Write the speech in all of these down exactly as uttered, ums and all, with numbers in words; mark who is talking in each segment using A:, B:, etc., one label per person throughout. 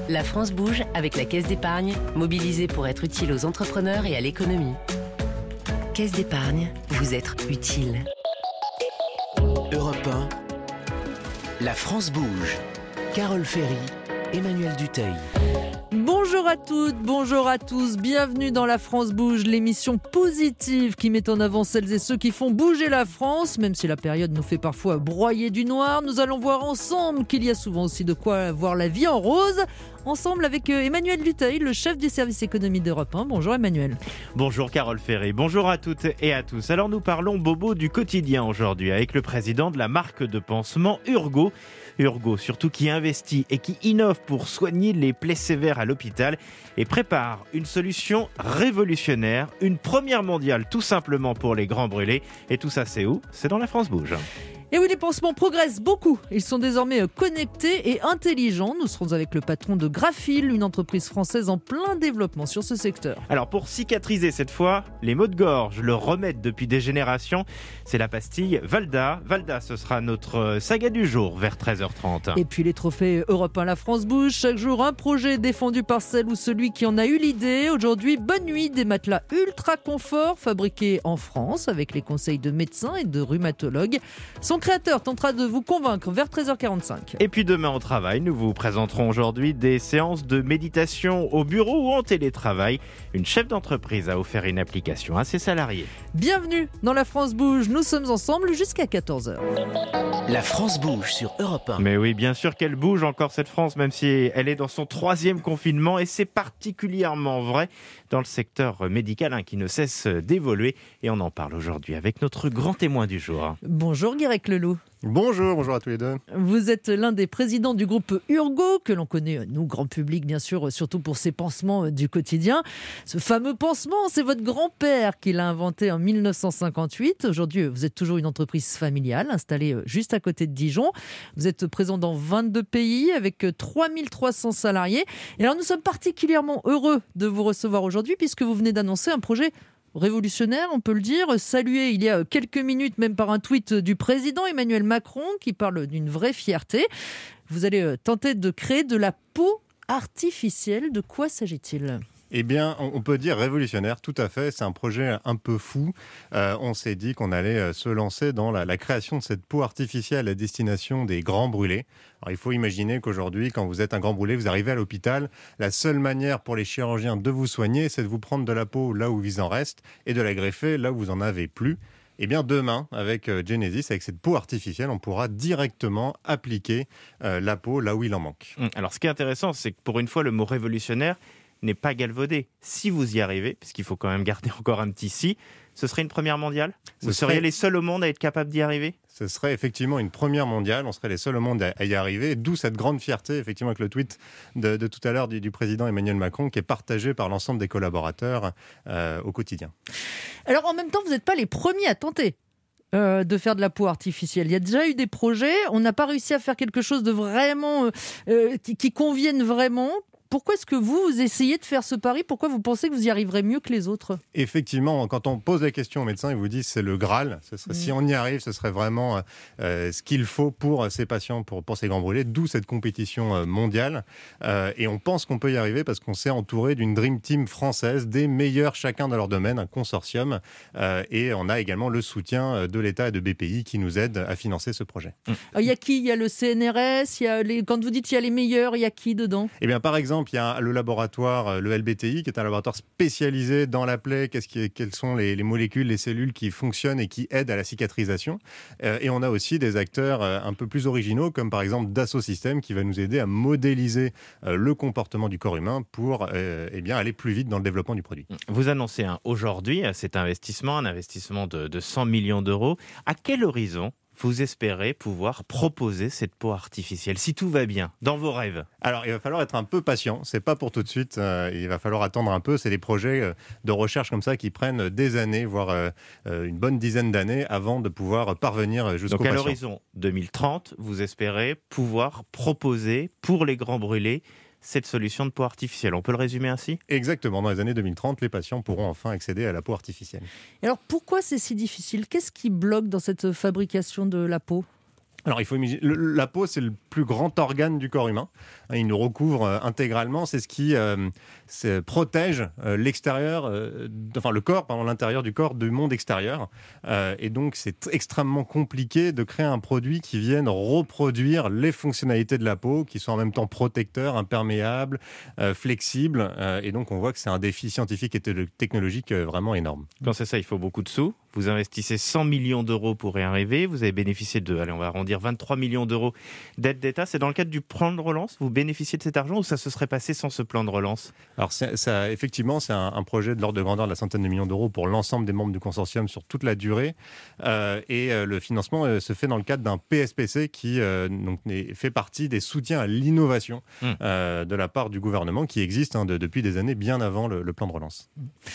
A: La France bouge avec la Caisse d'épargne, mobilisée pour être utile aux entrepreneurs et à l'économie. Caisse d'épargne, vous être utile.
B: Europe un, La France bouge. Carole Ferry, Emmanuel Dutheil.
C: Bonjour à toutes, bonjour à tous, bienvenue dans La France bouge, l'émission positive qui met en avant celles et ceux qui font bouger la France, même si la période nous fait parfois broyer du noir. Nous allons voir ensemble qu'il y a souvent aussi de quoi voir la vie en rose, ensemble avec Emmanuel Dutheil, le chef du service économie d'Europe un. Bonjour Emmanuel.
D: Bonjour Carole Ferry, bonjour à toutes et à tous. Alors nous parlons bobo du quotidien aujourd'hui avec le président de la marque de pansement Urgo. Urgo, surtout qui investit et qui innove pour soigner les plaies sévères à l'hôpital et prépare une solution révolutionnaire, une première mondiale tout simplement pour les grands brûlés. Et tout ça c'est où ? C'est dans La France bouge.
C: Et oui, les pansements progressent beaucoup. Ils sont désormais connectés et intelligents. Nous serons avec le patron de Graphil, une entreprise française en plein développement sur ce secteur.
D: Alors pour cicatriser cette fois, les maux de gorge, le remède depuis des générations, c'est la pastille Valda. Valda, ce sera notre saga du jour vers treize heures trente.
C: Et puis les trophées Europe un La France bouge. Chaque jour, un projet défendu par celle ou celui qui en a eu l'idée. Aujourd'hui, Bonne Nuit, des matelas ultra confort fabriqués en France avec les conseils de médecins et de rhumatologues. Son créateur tentera de vous convaincre vers treize heures quarante-cinq.
D: Et puis demain au travail, nous vous présenterons aujourd'hui des séances de méditation au bureau ou en télétravail. Une chef d'entreprise a offert une application à ses salariés.
C: Bienvenue dans La France bouge, nous sommes ensemble jusqu'à quatorze heures.
B: La France bouge sur Europe un.
D: Mais oui, bien sûr qu'elle bouge encore cette France, même si elle est dans son troisième confinement. Et c'est particulièrement vrai dans le secteur médical hein, qui ne cesse d'évoluer. Et on en parle aujourd'hui avec notre grand témoin du jour.
C: Bonjour Guirec Leloup.
E: Bonjour, bonjour à tous les deux.
C: Vous êtes l'un des présidents du groupe Urgo, que l'on connaît, nous, grand public, bien sûr, surtout pour ses pansements du quotidien. Ce fameux pansement, c'est votre grand-père qui l'a inventé en mille neuf cent cinquante-huit. Aujourd'hui, vous êtes toujours une entreprise familiale, installée juste à côté de Dijon. Vous êtes présent dans vingt-deux pays, avec trois mille trois cents salariés. Et alors, nous sommes particulièrement heureux de vous recevoir aujourd'hui, puisque vous venez d'annoncer un projet révolutionnaire, on peut le dire, salué il y a quelques minutes même par un tweet du président Emmanuel Macron qui parle d'une vraie fierté. Vous allez tenter de créer de la peau artificielle. De quoi s'agit-il ?
E: Eh bien, on peut dire révolutionnaire, tout à fait. C'est un projet un peu fou. Euh, on s'est dit qu'on allait se lancer dans la, la création de cette peau artificielle à destination des grands brûlés. Alors, il faut imaginer qu'aujourd'hui, quand vous êtes un grand brûlé, vous arrivez à l'hôpital. La seule manière pour les chirurgiens de vous soigner, c'est de vous prendre de la peau là où il en reste et de la greffer là où vous en avez plus. Eh bien, demain, avec Genesis, avec cette peau artificielle, on pourra directement appliquer euh, la peau là où il en manque.
D: Alors, ce qui est intéressant, c'est que pour une fois, le mot révolutionnaire n'est pas galvaudé. Si vous y arrivez, puisqu'il faut quand même garder encore un petit si, ce serait une première mondiale ? Vous
E: Ce serait...
D: seriez les seuls au monde à être capables d'y arriver ?
E: Ce serait effectivement une première mondiale, on serait les seuls au monde à y arriver, d'où cette grande fierté, effectivement, avec le tweet de, de tout à l'heure du, du président Emmanuel Macron, qui est partagé par l'ensemble des collaborateurs euh, au quotidien.
C: Alors en même temps, vous n'êtes pas les premiers à tenter Euh, de faire de la peau artificielle. Il y a déjà eu des projets, on n'a pas réussi à faire quelque chose de vraiment euh, euh, qui, qui convienne vraiment. Pourquoi est-ce que vous, vous essayez de faire ce pari ? Pourquoi vous pensez que vous y arriverez mieux que les autres ?
E: Effectivement, quand on pose la question aux médecins, ils vous disent c'est le Graal. Ce serait, mmh. Si on y arrive, ce serait vraiment euh, ce qu'il faut pour ces patients, pour, pour ces grands brûlés, d'où cette compétition mondiale. Euh, et on pense qu'on peut y arriver parce qu'on s'est entouré d'une Dream Team française, des meilleurs chacun dans leur domaine, un consortium. Euh, et on a également le soutien de l'État et de B P I qui nous aident à financer ce projet.
C: Mmh. Il y a qui ? Il y a le C N R S, il y a les... Quand vous dites il y a les meilleurs, il y a qui dedans ?
E: Eh bien, par exemple, il y a le laboratoire, le L B T I, qui est un laboratoire spécialisé dans la plaie, qu'est-ce qui est, quelles sont les, les molécules, les cellules qui fonctionnent et qui aident à la cicatrisation. Euh, et on a aussi des acteurs euh, un peu plus originaux, comme par exemple Dassault Systèmes, qui va nous aider à modéliser euh, le comportement du corps humain pour euh, eh bien, aller plus vite dans le développement du produit.
D: Vous annoncez hein, aujourd'hui cet investissement, un investissement de, de cent millions d'euros. À quel horizon vous espérez pouvoir proposer cette peau artificielle, si tout va bien, dans vos rêves?
E: Alors, il va falloir être un peu patient. C'est pas pour tout de suite. Euh, il va falloir attendre un peu. C'est des projets euh, de recherche comme ça qui prennent des années, voire euh, une bonne dizaine d'années avant de pouvoir parvenir jusqu'au patient.
D: Donc, à l'horizon deux mille trente, vous espérez pouvoir proposer pour les grands brûlés cette solution de peau artificielle. On peut le résumer ainsi ?
E: Exactement. Dans les années deux mille trente, les patients pourront enfin accéder à la peau artificielle.
C: Et alors, pourquoi c'est si difficile ? Qu'est-ce qui bloque dans cette fabrication de la peau ?
E: Alors, il faut imaginer, le- la peau, c'est le plus grand organe du corps humain. Il nous recouvre euh, intégralement. C'est ce qui euh, c'est- protège euh, l'extérieur, euh, d- enfin le corps, pardon, l'intérieur du corps du monde extérieur. Euh, et donc, c'est t- extrêmement compliqué de créer un produit qui vienne reproduire les fonctionnalités de la peau, qui soit en même temps protecteur, imperméable, euh, flexible. Euh, et donc, on voit que c'est un défi scientifique et te- technologique euh, vraiment énorme.
D: Quand c'est ça, il faut beaucoup de sous. Vous investissez cent millions d'euros pour y arriver. Vous avez bénéficié de, allez, on va arrondir, vingt-trois millions d'euros d'aide d'État. C'est dans le cadre du plan de relance. Vous bénéficiez de cet argent ou ça se serait passé sans ce plan de relance?
E: Alors, c'est- ça, effectivement, c'est un, un projet de l'ordre de grandeur de la centaine de millions d'euros pour l'ensemble des membres du consortium sur toute la durée. Euh, et euh, le financement euh, se fait dans le cadre d'un P S P C qui euh, donc, est- fait partie des soutiens à l'innovation
D: Mmh.
E: euh, de la part du gouvernement qui existe hein, de- depuis des années bien avant le, le plan de relance.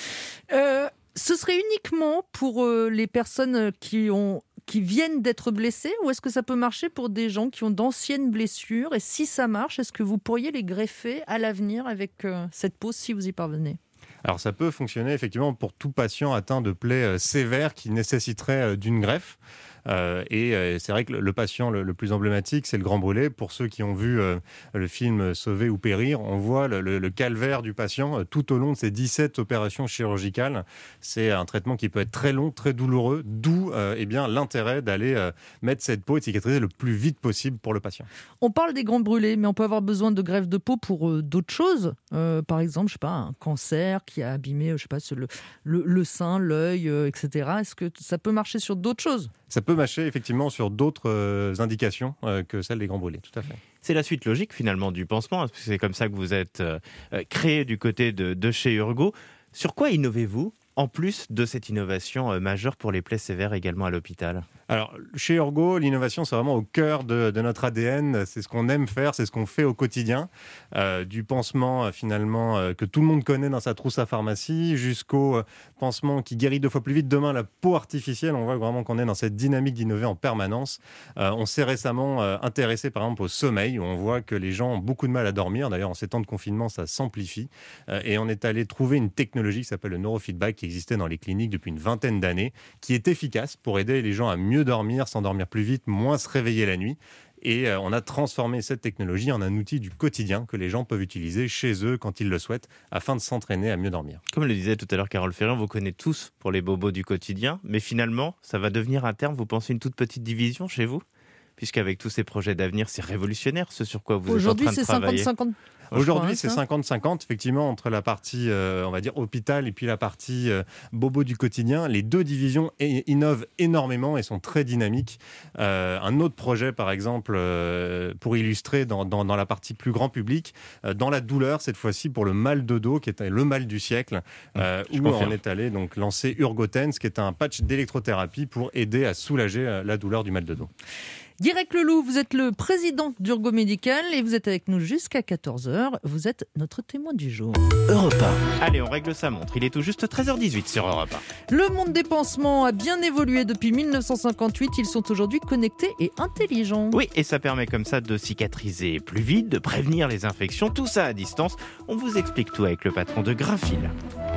C: Euh, ce serait uniquement pour euh, les personnes qui, ont, qui viennent d'être blessées ou est-ce que ça peut marcher pour des gens qui ont d'anciennes blessures? Et si ça marche, est-ce que vous pourriez les greffer à l'avenir avec euh, cette peau si vous y parvenez?
E: Alors ça peut fonctionner effectivement pour tout patient atteint de plaies euh, sévères qui nécessiteraient euh, d'une greffe. Euh, et euh, c'est vrai que le, le patient le, le plus emblématique, c'est le grand brûlé. Pour ceux qui ont vu euh, le film Sauver ou périr, on voit le, le- le calvaire du patient euh, tout au long de ces dix-sept opérations chirurgicales. C'est un traitement qui peut être très long, très douloureux, d'où euh, eh bien, l'intérêt d'aller euh, mettre cette peau et de cicatriser le plus vite possible pour le patient.
C: On parle des grands brûlés, mais on peut avoir besoin de greffe de peau pour euh, d'autres choses. Euh, par exemple, je sais pas, un cancer qui a abîmé, je sais pas, le, le, le sein, l'œil, euh, et cetera. Est-ce que ça peut marcher sur d'autres choses?
E: Ça peut mâcher effectivement sur d'autres euh, indications euh, que celles des grands brûlés, tout à fait.
D: C'est la suite logique finalement du pansement, parce que c'est comme ça que vous êtes euh, euh, créé du côté de, de chez Urgo. Sur quoi innovez-vous en plus de cette innovation euh, majeure pour les plaies sévères également à l'hôpital?
E: Alors, chez Urgo, l'innovation, c'est vraiment au cœur de, de notre A D N. C'est ce qu'on aime faire, c'est ce qu'on fait au quotidien. Euh, du pansement, euh, finalement, euh, que tout le monde connaît dans sa trousse à pharmacie, jusqu'au euh, pansement qui guérit deux fois plus vite. Demain, la peau artificielle, on voit vraiment qu'on est dans cette dynamique d'innover en permanence. Euh, on s'est récemment euh, intéressé, par exemple, au sommeil, où on voit que les gens ont beaucoup de mal à dormir. D'ailleurs, en ces temps de confinement, ça s'amplifie. Euh, et on est allé trouver une technologie qui s'appelle le neurofeedback, qui existait dans les cliniques depuis une vingtaine d'années, qui est efficace pour aider les gens à mieux dormir, s'endormir plus vite, moins se réveiller la nuit. Et euh, on a transformé cette technologie en un outil du quotidien que les gens peuvent utiliser chez eux quand ils le souhaitent, afin de s'entraîner à mieux dormir.
D: Comme le disait tout à l'heure Carole Ferrand, vous connaissez tous pour les bobos du quotidien, mais finalement, ça va devenir à terme, vous pensez, une toute petite division chez vous? Puisqu'avec tous ces projets d'avenir, c'est révolutionnaire ce sur quoi vous êtes en
C: Aujourd'hui,
D: train de
C: c'est
D: travailler.
C: cinquante cinquante.
E: Aujourd'hui,
C: Ouais,
E: c'est
C: ça.
E: cinquante cinquante, effectivement, entre la partie, euh, on va dire, hôpital et puis la partie euh, bobo du quotidien. Les deux divisions é- innovent énormément et sont très dynamiques. Euh, un autre projet, par exemple, euh, pour illustrer dans, dans, dans la partie plus grand public, euh, dans la douleur, cette fois-ci pour le mal de dos, qui est le mal du siècle, euh,
D: Je
E: où
D: confirme.
E: on est allé donc, lancer Urgotens, qui est un patch d'électrothérapie pour aider à soulager euh, la douleur du mal de dos.
C: Guirec Leloup, vous êtes le président d'Urgo Médical et vous êtes avec nous jusqu'à quatorze heures. Vous êtes notre témoin du jour.
B: Europe un.
D: Allez, on règle sa montre. Il est tout juste treize heures dix-huit sur Europe un.
C: Le monde des pansements a bien évolué depuis mille neuf cent cinquante-huit. Ils sont aujourd'hui connectés et intelligents.
D: Oui, et ça permet comme ça de cicatriser plus vite, de prévenir les infections, tout ça à distance. On vous explique tout avec le patron de Graphil.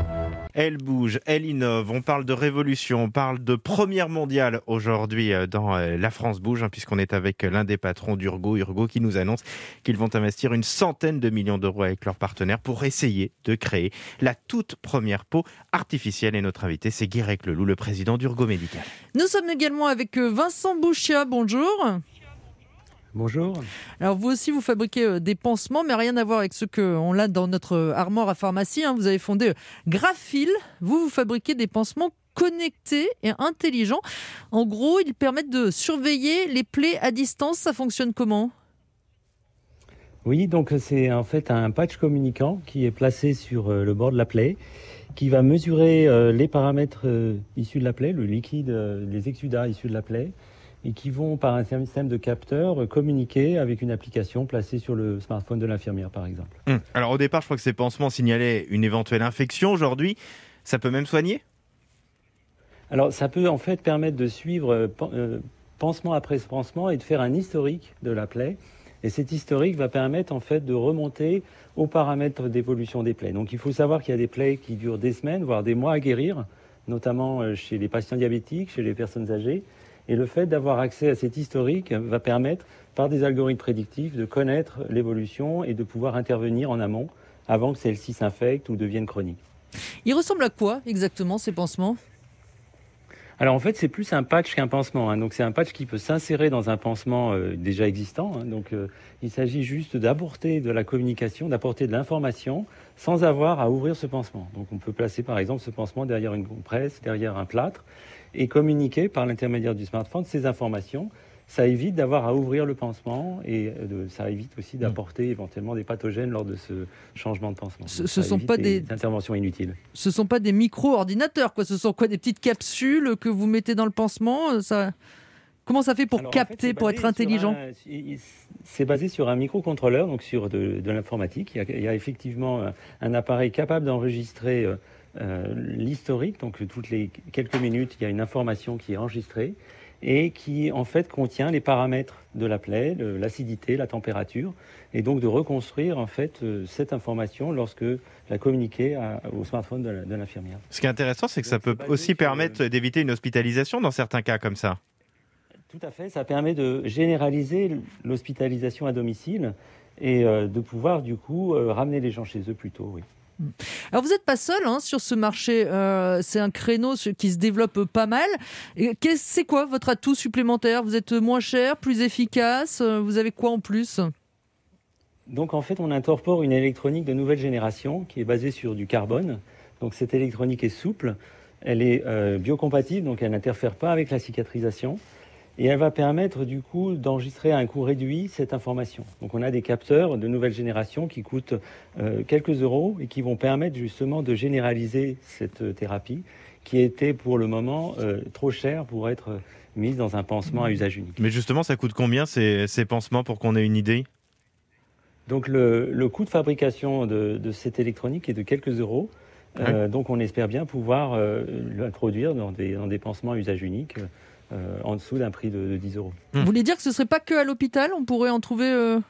D: Elle bouge, elle innove, on parle de révolution, on parle de première mondiale aujourd'hui euh, dans euh, La France bouge, hein, puisqu'on est avec l'un des patrons d'Urgo, Urgo qui nous annonce qu'ils vont investir une centaine de millions d'euros avec leurs partenaires pour essayer de créer la toute première peau artificielle. Et notre invité, c'est Guirec Leloup, le président d'Urgo Médical.
C: Nous sommes également avec euh, Vincent Bouchia. Bonjour.
F: Bonjour.
C: Alors vous aussi, vous fabriquez euh, des pansements, mais rien à voir avec ceux qu'on a dans notre euh, armoire à pharmacie. hein. Vous avez fondé euh, Graphil. Vous, vous fabriquez des pansements connectés et intelligents. En gros, ils permettent de surveiller les plaies à distance. Ça fonctionne comment?
F: Oui, donc c'est en fait un patch communicant qui est placé sur euh, le bord de la plaie, qui va mesurer euh, les paramètres euh, issus de la plaie, le liquide, euh, les exsudats issus de la plaie, et qui vont par un système de capteurs euh, communiquer avec une application placée sur le smartphone de l'infirmière, par exemple.
D: Hum. Alors au départ, je crois que ces pansements signalaient une éventuelle infection. Aujourd'hui, ça peut même soigner?
F: Alors ça peut en fait permettre de suivre euh, pan- euh, pansement après pansement et de faire un historique de la plaie. Et cet historique va permettre en fait de remonter aux paramètres d'évolution des plaies. Donc il faut savoir qu'il y a des plaies qui durent des semaines, voire des mois à guérir, notamment euh, chez les patients diabétiques, chez les personnes âgées. Et le fait d'avoir accès à cet historique va permettre, par des algorithmes prédictifs, de connaître l'évolution et de pouvoir intervenir en amont avant que celle-ci s'infecte ou devienne chronique.
C: Il ressemble à quoi exactement ces pansements ?
F: Alors en fait, c'est plus un patch qu'un pansement. Hein. Donc c'est un patch qui peut s'insérer dans un pansement euh, déjà existant. Hein. Donc euh, il s'agit juste d'apporter de la communication, d'apporter de l'information sans avoir à ouvrir ce pansement. Donc on peut placer par exemple ce pansement derrière une compresse, derrière un plâtre et communiquer par l'intermédiaire du smartphone ces informations. Ça évite d'avoir à ouvrir le pansement et de, ça évite aussi d'apporter éventuellement des pathogènes lors de ce changement de pansement.
C: Ce,
F: Donc,
C: ce
F: ça
C: sont
F: évite
C: pas
F: des,
C: des
F: des interventions inutiles.
C: Ce sont pas des micro-ordinateurs, quoi. Ce sont quoi, des petites capsules que vous mettez dans le pansement ? Ça... Comment ça fait pour
F: Alors,
C: capter,
F: en fait,
C: pour être intelligent ?
F: un, C'est basé sur un microcontrôleur, donc sur de, de l'informatique. Il y, a, il y a effectivement un, un appareil capable d'enregistrer euh, l'historique. Donc toutes les quelques minutes, il y a une information qui est enregistrée et qui en fait contient les paramètres de la plaie, le, l'acidité, la température, et donc de reconstruire en fait euh, cette information lorsque la communiquer à, au smartphone de, la, de l'infirmière.
D: Ce qui est intéressant, c'est que
F: donc,
D: ça peut aussi permettre
F: le...
D: d'éviter une hospitalisation dans certains cas comme ça.
F: Tout à fait, ça permet de généraliser l'hospitalisation à domicile et euh, de pouvoir du coup euh, ramener les gens chez eux plus tôt, oui.
C: Alors vous n'êtes pas seul hein, sur ce marché, euh, c'est un créneau qui se développe pas mal. Et c'est quoi votre atout supplémentaire ? Vous êtes moins cher, plus efficace ? Vous avez quoi en plus ?
F: Donc en fait on incorpore une électronique de nouvelle génération qui est basée sur du carbone. Donc cette électronique est souple, elle est euh, biocompatible, donc elle n'interfère pas avec la cicatrisation. Et elle va permettre du coup d'enregistrer à un coût réduit cette information. Donc on a des capteurs de nouvelle génération qui coûtent euh, quelques euros et qui vont permettre justement de généraliser cette thérapie qui était pour le moment euh, trop chère pour être mise dans un pansement à usage unique.
D: Mais justement, ça coûte combien ces, ces pansements pour qu'on ait une idée ?
F: Donc le, le coût de fabrication de, de cette électronique est de quelques euros. Euh, ouais. Donc on espère bien pouvoir euh, l'introduire dans des, dans des pansements à usage unique. Euh, en dessous d'un prix de, de dix euros.
C: Vous voulez dire que ce ne serait pas que à l'hôpital ? On pourrait en trouver... Euh...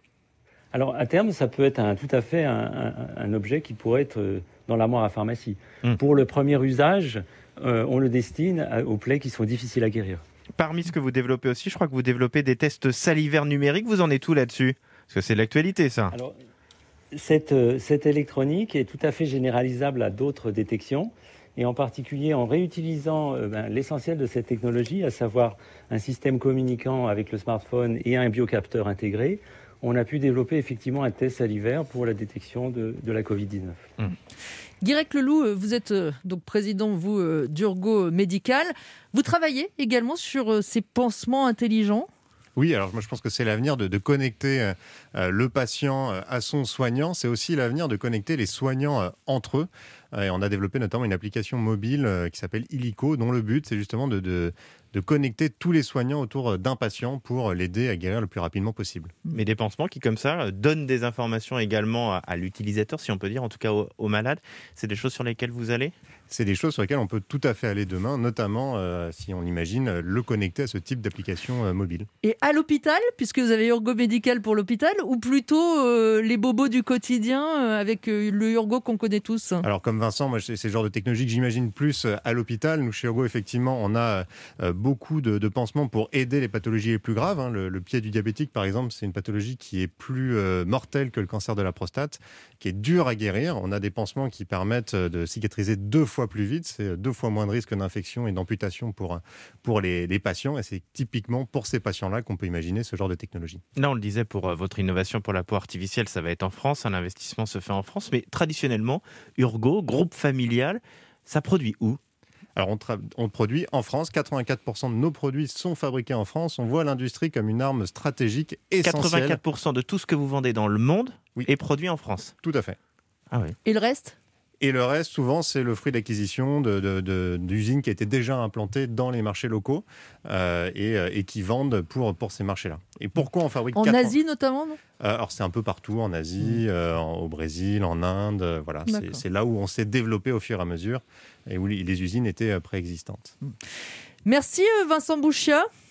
F: Alors, à terme, ça peut être un, tout à fait un, un, un objet qui pourrait être dans l'armoire à pharmacie. Mmh. Pour le premier usage, euh, on le destine à, aux plaies qui sont difficiles à guérir.
D: Parmi ce que vous développez aussi, je crois que vous développez des tests salivaires numériques. Vous en êtes où là-dessus ? Parce que c'est de l'actualité, ça.
F: Alors, cette, cette électronique est tout à fait généralisable à d'autres détections. Et en particulier en réutilisant euh, ben, l'essentiel de cette technologie, à savoir un système communiquant avec le smartphone et un biocapteur intégré, on a pu développer effectivement un test salivaire pour la détection de, de la covid dix-neuf.
C: Mmh. Guirec Leloup, vous êtes euh, donc président vous, euh, d'Urgo Médical. Vous travaillez également sur euh, ces pansements intelligents ?
E: Oui, alors moi je pense que c'est l'avenir de, de connecter euh, le patient à son soignant. C'est aussi l'avenir de connecter les soignants euh, entre eux. Euh, et on a développé notamment une application mobile euh, qui s'appelle Illico, dont le but c'est justement de, de, de connecter tous les soignants autour d'un patient pour l'aider à guérir le plus rapidement possible.
D: Mais des pansements qui, comme ça, donnent des informations également à, à l'utilisateur, si on peut dire, en tout cas au, au malade. C'est des choses sur lesquelles vous allez ?
E: C'est des choses sur lesquelles on peut tout à fait aller demain, notamment, euh, si on imagine, le connecter à ce type d'application euh, mobile.
C: Et à l'hôpital, puisque vous avez Urgo Médical pour l'hôpital, ou plutôt euh, les bobos du quotidien euh, avec euh, le Urgo qu'on connaît tous ?
E: Alors comme Vincent, moi, c'est, c'est le genre de technologie que j'imagine plus à l'hôpital. Nous, chez Urgo, effectivement, on a euh, beaucoup de, de pansements pour aider les pathologies les plus graves. Hein. Le, le pied du diabétique, par exemple, c'est une pathologie qui est plus euh, mortelle que le cancer de la prostate, qui est dure à guérir. On a des pansements qui permettent de cicatriser deux fois plus vite, c'est deux fois moins de risque d'infection et d'amputation pour, pour les, les patients, et c'est typiquement pour ces patients-là qu'on peut imaginer ce genre de technologie.
D: Là, on le disait, pour votre innovation pour la peau artificielle, ça va être en France, un investissement se fait en France, mais traditionnellement, Urgo, groupe familial, ça produit où ?
E: Alors on, tra- on produit en France, quatre-vingt-quatre pour cent de nos produits sont fabriqués en France, on voit l'industrie comme une arme stratégique essentielle.
D: quatre-vingt-quatre pour cent de tout ce que vous vendez dans le monde
E: oui.
D: est produit en France.
E: Tout à fait.
D: Ah oui.
C: Et le reste ?
E: Et le reste, souvent, c'est le fruit d'acquisition de, de, de, d'usines qui étaient déjà implantées dans les marchés locaux euh, et, et qui vendent pour, pour ces marchés-là. Et pourquoi on fabrique
C: En
E: quatre...
C: Asie notamment, non ?
E: euh, Alors c'est un peu partout, en Asie, mmh. euh, en, au Brésil, en Inde. Euh, voilà, c'est, c'est là où on s'est développé au fur et à mesure et où les, les usines étaient euh, préexistantes.
C: Merci Vincent Bouchia.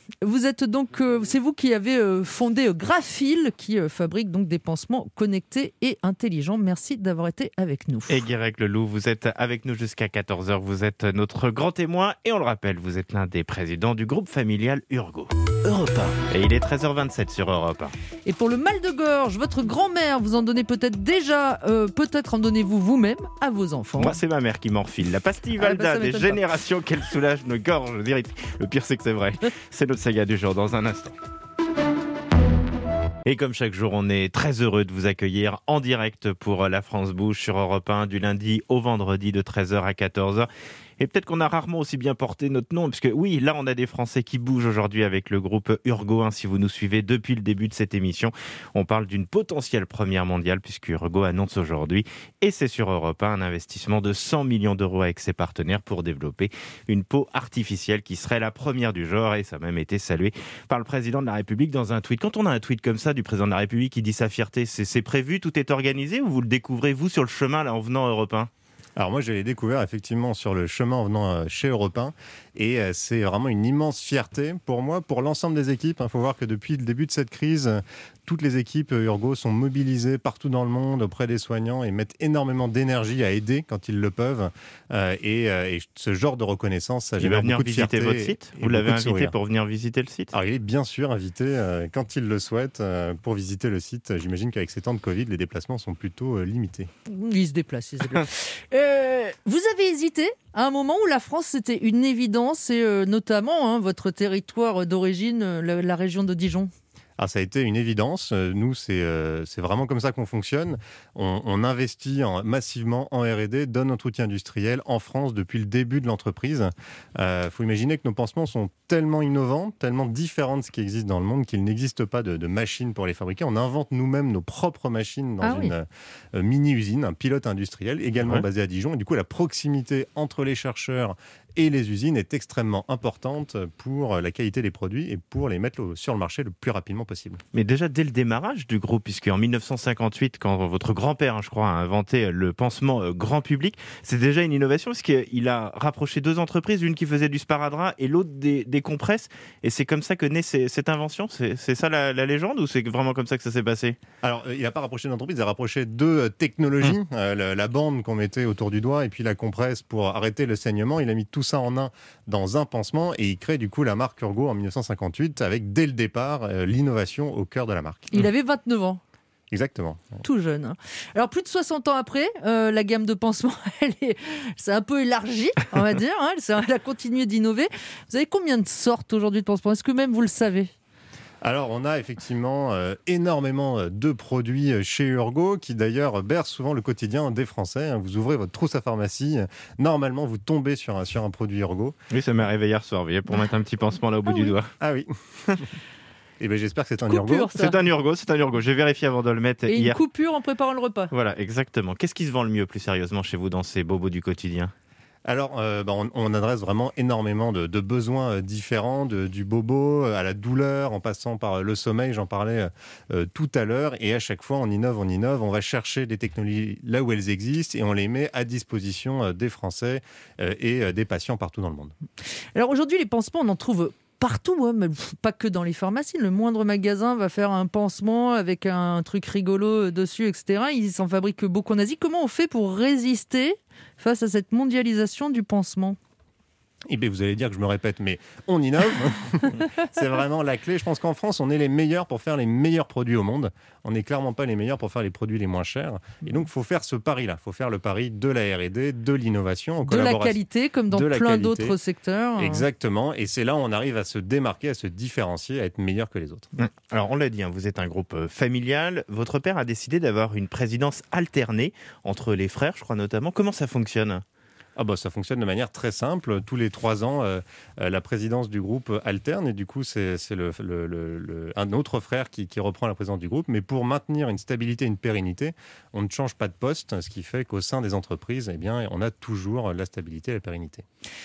C: Vous êtes donc, euh, c'est vous qui avez euh, fondé euh, Graphil, qui euh, fabrique donc des pansements connectés et intelligents. Merci d'avoir été avec nous.
D: Et Guérec Leloup, vous êtes avec nous jusqu'à quatorze heures. Vous êtes notre grand témoin et on le rappelle, vous êtes l'un des présidents du groupe familial Urgo.
B: Europe un.
D: Et il est treize heures vingt-sept sur Europe un.
C: Et pour le mal de gorge, votre grand-mère vous en donnez peut-être déjà, euh, peut-être en donnez-vous vous-même à vos enfants.
D: Moi, c'est ma mère qui m'enfile. La pastille
C: Ah, bah,
D: Valda,
C: ça
D: des
C: m'étonne pas.
D: générations qu'elle soulage nos gorges. Je dirais, le pire, c'est que c'est vrai. C'est notre saga du jour dans un instant. Et comme chaque jour, on est très heureux de vous accueillir en direct pour La France Bouge sur Europe un du lundi au vendredi de treize heures à quatorze heures. Et peut-être qu'on a rarement aussi bien porté notre nom, parce que oui, là, on a des Français qui bougent aujourd'hui avec le groupe Urgo. Hein, si vous nous suivez depuis le début de cette émission, on parle d'une potentielle première mondiale, puisque Urgo annonce aujourd'hui, et c'est sur Europe un, un investissement de cent millions d'euros avec ses partenaires pour développer une peau artificielle qui serait la première du genre, et ça a même été salué par le président de la République dans un tweet. Quand on a un tweet comme ça du président de la République qui dit sa fierté, c'est, c'est prévu, tout est organisé, ou vous le découvrez, vous, sur le chemin, là, en venant à Europe un ?
E: Alors moi, je l'ai découvert effectivement sur le chemin en venant chez Europe un et c'est vraiment une immense fierté pour moi, pour l'ensemble des équipes. Il faut voir que depuis le début de cette crise, toutes les équipes Urgo sont mobilisées partout dans le monde auprès des soignants et mettent énormément d'énergie à aider quand ils le peuvent. Euh, et, euh, et ce genre de reconnaissance, ça génère beaucoup de fierté.
D: Il va venir visiter votre site ? Vous l'avez invité pour venir visiter le site ?
E: Alors il est bien sûr invité euh, quand il le souhaite euh, pour visiter le site. J'imagine qu'avec ces temps de Covid, les déplacements sont plutôt euh, limités.
C: Il se déplace. Il se déplace. euh, vous avez hésité à un moment où la France, c'était une évidence, et euh, notamment hein, votre territoire d'origine, euh, la, la région de Dijon.
E: Ah, ça a été une évidence. Nous, c'est, euh, c'est vraiment comme ça qu'on fonctionne. On, on investit en, massivement en R et D, donne notre outil industriel en France depuis le début de l'entreprise. Il euh, faut imaginer que nos pansements sont tellement innovants, tellement différents de ce qui existe dans le monde qu'il n'existe pas de, de machines pour les fabriquer. On invente nous-mêmes nos propres machines dans ah, une oui. euh, mini-usine, un pilote industriel, également ouais. basé à Dijon. Et du coup, la proximité entre les chercheurs et les usines est extrêmement importante pour la qualité des produits et pour les mettre sur le marché le plus rapidement possible.
D: Mais déjà dès le démarrage du groupe, puisque en dix-neuf cent cinquante-huit, quand votre grand-père, hein, je crois, a inventé le pansement grand public, c'est déjà une innovation parce qu'il a rapproché deux entreprises, une qui faisait du sparadrap et l'autre des, des compresses. Et c'est comme ça que naît ces, cette invention. C'est, c'est ça la, la légende, ou c'est vraiment comme ça que ça s'est passé ?
E: Alors, il n'a pas rapproché d'entreprise, il a rapproché deux technologies, hum. euh, la, la bande qu'on mettait autour du doigt et puis la compresse pour arrêter le saignement. Il a mis tout ça en un dans un pansement et il crée du coup la marque Urgo en dix-neuf cent cinquante-huit avec dès le départ euh, l'innovation au cœur de la marque.
C: Il avait vingt-neuf ans.
E: Exactement.
C: Tout jeune. Hein. Alors plus de soixante ans après, euh, la gamme de pansements, elle est, c'est un peu élargie, on va dire. Hein, elle a continué d'innover. Vous avez combien de sortes aujourd'hui de pansements ? Est-ce que même vous le savez ?
E: Alors, on a effectivement euh, énormément de produits chez Urgo qui d'ailleurs bercent souvent le quotidien des Français. Vous ouvrez votre trousse à pharmacie, normalement vous tombez sur un, sur un produit Urgo.
D: Oui, ça m'est arrivé hier soir, vous voyez, pour mettre un petit pansement là au bout
C: ah
D: du
C: oui.
D: doigt.
E: Ah oui. Et ben j'espère que c'est un
C: coupure,
E: Urgo.
C: Ça.
D: C'est un Urgo, c'est un Urgo. J'ai vérifié avant de le mettre
C: Et
D: hier.
C: une coupure en préparant le repas.
D: Voilà, exactement. Qu'est-ce qui se vend le mieux, plus sérieusement, chez vous dans ces bobos du quotidien ?
E: Alors, euh, bah on, on adresse vraiment énormément de, de besoins différents, de, du bobo à la douleur, en passant par le sommeil, j'en parlais euh, tout à l'heure. Et à chaque fois, on innove, on innove, on va chercher des technologies là où elles existent et on les met à disposition des Français euh, et des patients partout dans le monde.
C: Alors aujourd'hui, les pansements, on en trouve partout, hein, mais pas que dans les pharmacies. Le moindre magasin va faire un pansement avec un truc rigolo dessus, et cetera. Ils s'en fabriquent beaucoup en Asie. Comment on fait pour résister face à cette mondialisation du pansement ?
E: Eh bien, vous allez dire que je me répète, mais on innove. C'est vraiment la clé. Je pense qu'en France, on est les meilleurs pour faire les meilleurs produits au monde. On n'est clairement pas les meilleurs pour faire les produits les moins chers. Et donc, il faut faire ce pari-là. Il faut faire le pari de la R et D, de l'innovation. En
C: de la qualité, comme dans plein
E: qualité.
C: d'autres secteurs.
E: Exactement. Et c'est là où on arrive à se démarquer, à se différencier, à être meilleur que les autres.
D: Alors, on l'a dit, hein, vous êtes un groupe familial. Votre père a décidé d'avoir une présidence alternée entre les frères, je crois notamment. Comment ça fonctionne ?
E: Ah bah, ça fonctionne de manière très simple. Tous les trois ans, euh, euh, la présidence du groupe alterne et du coup, c'est, c'est le, le, le, le, un autre frère qui, qui reprend la présidence du groupe. Mais pour maintenir une stabilité, une pérennité, on ne change pas de poste, ce qui fait qu'au sein des entreprises, eh bien, on a toujours la stabilité et la pérennité.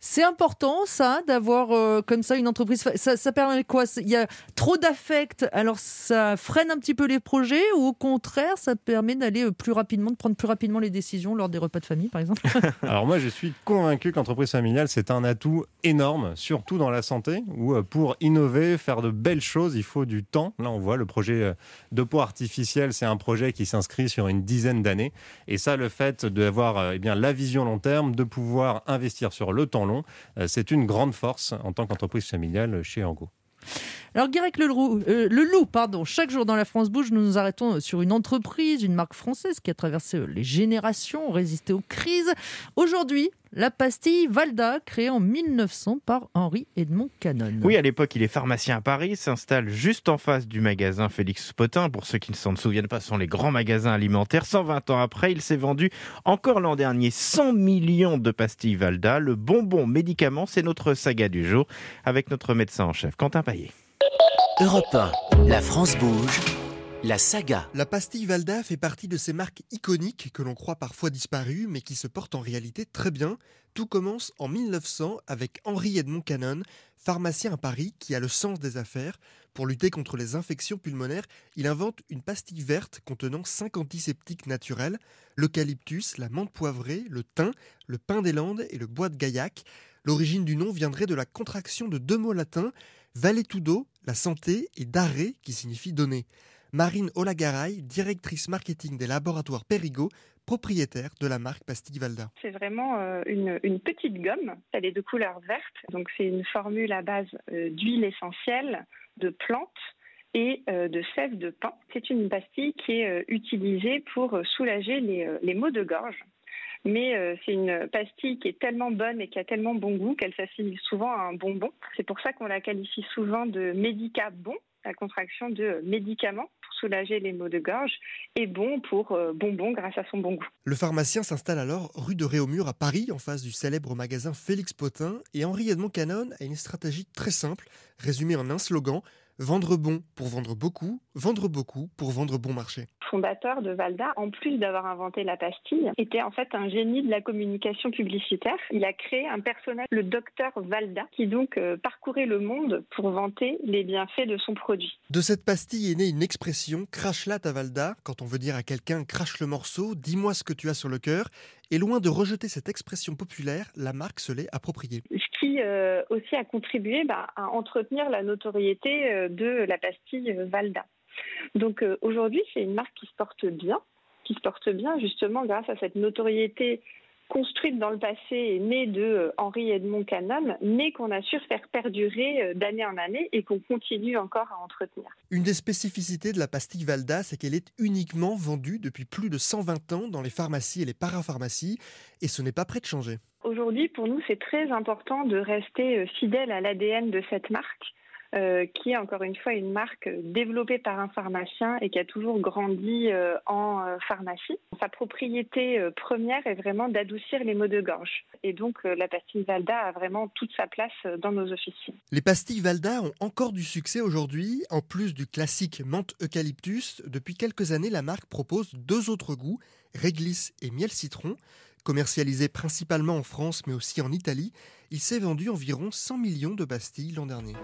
C: C'est important, ça, d'avoir euh, comme ça une entreprise. Ça, ça permet quoi? Il y a trop d'affect, alors ça freine un petit peu les projets, ou au contraire, ça permet d'aller plus rapidement, de prendre plus rapidement les décisions lors des repas de famille, par exemple?
E: Alors moi, je suis convaincu qu'entreprise familiale, c'est un atout énorme, surtout dans la santé, où euh, pour innover, faire de belles choses, il faut du temps. Là, on voit le projet de peau artificielle, c'est un projet qui s'inscrit sur une dizaine d'années. Et ça, le fait d'avoir euh, eh bien, la vision long terme, de pouvoir investir sur le temps long, c'est une grande force en tant qu'entreprise familiale chez Urgo.
C: Alors, Guirec le loup, euh, le loup, pardon. Chaque jour dans la France Bouge, nous nous arrêtons sur une entreprise, une marque française qui a traversé les générations, résisté aux crises. Aujourd'hui, la pastille Valda, créée en mille neuf cents par Henri-Edmond Canonne.
D: Oui, à l'époque, il est pharmacien à Paris, s'installe juste en face du magasin Félix Potin. Pour ceux qui ne s'en souviennent pas, ce sont les grands magasins alimentaires. cent vingt ans après, il s'est vendu encore l'an dernier cent millions de pastilles Valda. Le bonbon médicament, c'est notre saga du jour avec notre médecin en chef, Quentin Paillet.
B: Europe un, la France bouge, la saga.
G: La pastille Valda fait partie de ces marques iconiques que l'on croit parfois disparues, mais qui se portent en réalité très bien. Tout commence en mille neuf cents avec Henri-Edmond Canonne, pharmacien à Paris qui a le sens des affaires. Pour lutter contre les infections pulmonaires, il invente une pastille verte contenant cinq antiseptiques naturels, l'eucalyptus, la menthe poivrée, le thym, le pin des Landes et le bois de Gaillac. L'origine du nom viendrait de la contraction de deux mots latins, valetudo, la santé, et dare, qui signifie donner. Marine Olagaray, directrice marketing des laboratoires Perrigo, propriétaire de la marque Pastille Valda.
H: C'est vraiment euh, une, une petite gomme, elle est de couleur verte, donc c'est une formule à base euh, d'huile essentielle, de plantes et euh, de sève de pin. C'est une pastille qui est euh, utilisée pour euh, soulager les, euh, les maux de gorge. Mais euh, c'est une pastille qui est tellement bonne et qui a tellement bon goût qu'elle s'assimile souvent à un bonbon. C'est pour ça qu'on la qualifie souvent de médicabon, la contraction de médicament pour soulager les maux de gorge, et bon pour euh, bonbon grâce à son bon goût.
G: Le pharmacien s'installe alors rue de Réaumur à Paris, en face du célèbre magasin Félix Potin, et Henri-Edmond Canonne a une stratégie très simple, résumée en un slogan: vendre bon pour vendre beaucoup, vendre beaucoup pour vendre bon marché.
H: Le fondateur de Valda, en plus d'avoir inventé la pastille, était en fait un génie de la communication publicitaire. Il a créé un personnage, le docteur Valda, qui donc euh, parcourait le monde pour vanter les bienfaits de son produit.
G: De cette pastille est née une expression, crache-la ta Valda, quand on veut dire à quelqu'un crache le morceau, dis-moi ce que tu as sur le cœur. Et loin de rejeter cette expression populaire, la marque se l'est appropriée.
H: Ce qui euh, aussi a contribué bah, à entretenir la notoriété euh, de la pastille Valda. Donc euh, aujourd'hui, c'est une marque qui se porte bien, qui se porte bien justement grâce à cette notoriété construite dans le passé et née de euh, Henri-Edmond Canonne, mais qu'on a su faire perdurer euh, d'année en année et qu'on continue encore à entretenir.
G: Une des spécificités de la pastille Valda, c'est qu'elle est uniquement vendue depuis plus de cent vingt ans dans les pharmacies et les parapharmacies, et ce n'est pas prêt de changer.
H: Aujourd'hui, pour nous, c'est très important de rester fidèle à l'A D N de cette marque, euh, qui est encore une fois une marque développée par un pharmacien et qui a toujours grandi euh, en euh, pharmacie. Sa propriété euh, première est vraiment d'adoucir les maux de gorge. Et donc, euh, la pastille Valda a vraiment toute sa place euh, dans nos officines.
G: Les pastilles Valda ont encore du succès aujourd'hui. En plus du classique menthe eucalyptus, depuis quelques années, la marque propose deux autres goûts, réglisse et miel citron. Commercialisé principalement en France mais aussi en Italie, il s'est vendu environ cent millions de pastilles l'an dernier.